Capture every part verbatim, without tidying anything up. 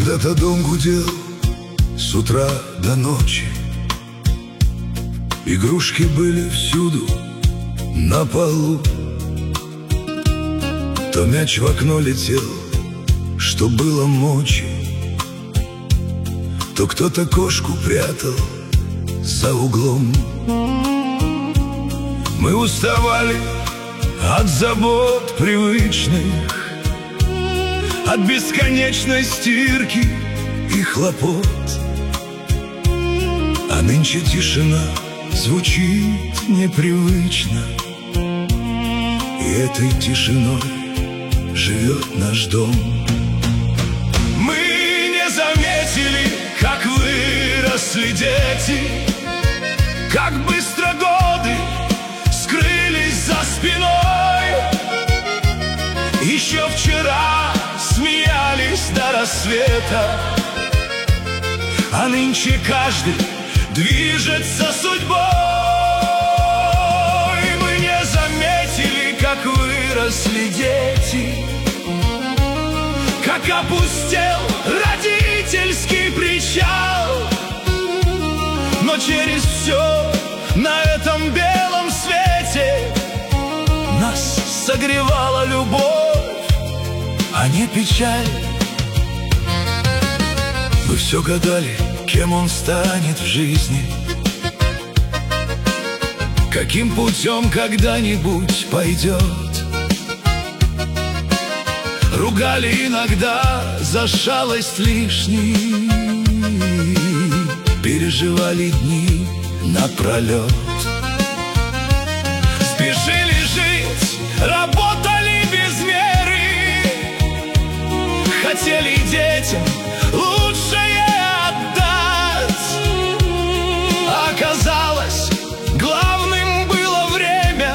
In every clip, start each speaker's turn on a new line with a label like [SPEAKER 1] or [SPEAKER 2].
[SPEAKER 1] Когда-то дом гудел с утра до ночи, игрушки были всюду на полу. То мяч в окно летел, что было мочи, то кто-то кошку прятал за углом. Мы уставали от забот привычных, от бесконечной стирки и хлопот. А нынче тишина звучит непривычно, и этой тишиной живет наш дом. Мы не заметили, как выросли дети, как быстро годы скрылись за спиной. Еще вчера смеялись до рассвета, а нынче каждый движется судьбой. Мы не заметили, как выросли дети, как опустел родительский причал. Но через все на этом белом свете нас согревала любовь, а не печаль. Мы все гадали, кем он станет в жизни, каким путем когда-нибудь пойдет. Ругали иногда за шалость лишней, переживали дни напролет. Спешили жить, работали без меры, хотели детям лучшее отдать. А оказалось, главным было время,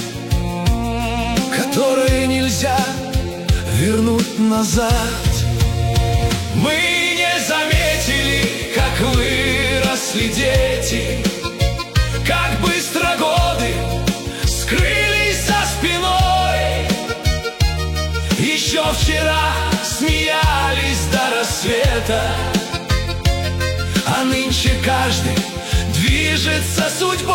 [SPEAKER 1] которое нельзя вернуть назад. Мы не заметили, как выросли дети, как быстро годы скрылись за спиной. Еще вчера смеялись до рассвета, а нынче каждый движется судьбой.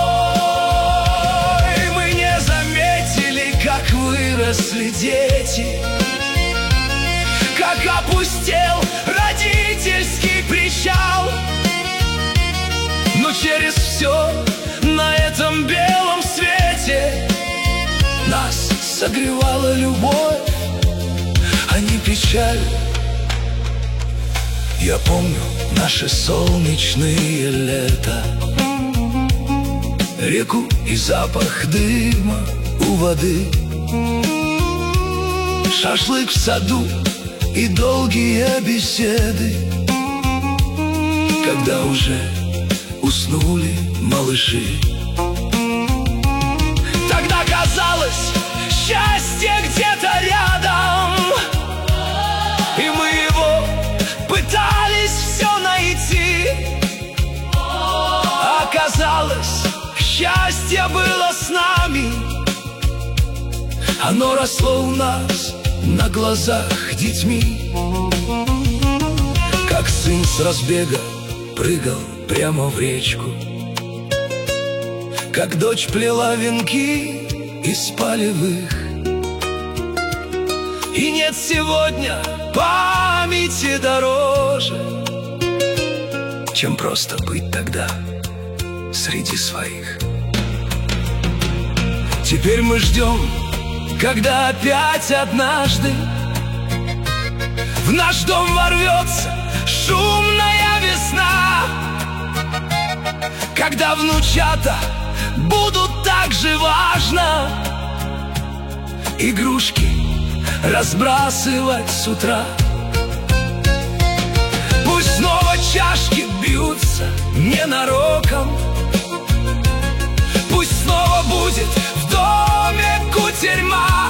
[SPEAKER 1] Мы не заметили, как выросли дети, как опустел родительский причал. Но через все на этом белом свете нас согревала любовь, а не печаль. Я помню наши солнечные лета, реку и запах дыма у воды, шашлык в саду и долгие беседы, когда уже уснули малыши. Тогда казалось, счастье где-то рядом, и мы его пытались все найти. А оказалось, счастье было с нами, оно росло у нас на глазах детьми. Как сын с разбега прыгал прямо в речку, как дочь плела венки из полевых. И нет сегодня памяти дороже, чем просто быть тогда среди своих. Теперь мы ждем, когда опять однажды в наш дом ворвется шумная весна, когда внучата будут так же важно игрушки разбрасывать с утра. Пусть снова чашки бьются ненароком, пусть снова будет в доме кутерьма.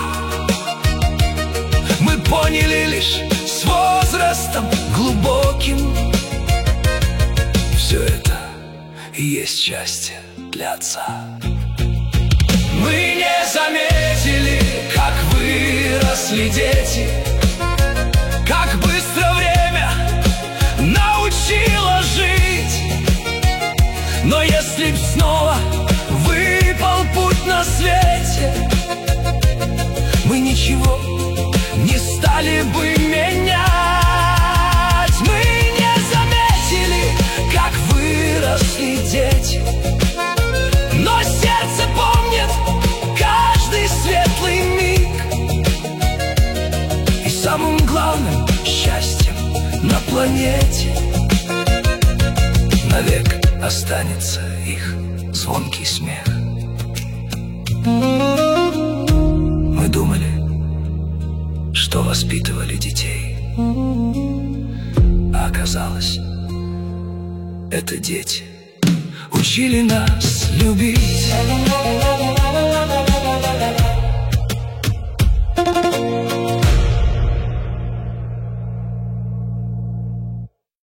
[SPEAKER 1] Мы поняли лишь с возрастом глубоким, все это и есть счастье для отца. Мы не заметили, как выросли дети, как быстро время планете навек останется их звонкий смех. Мы думали, что воспитывали детей, а оказалось, это дети учили нас любить.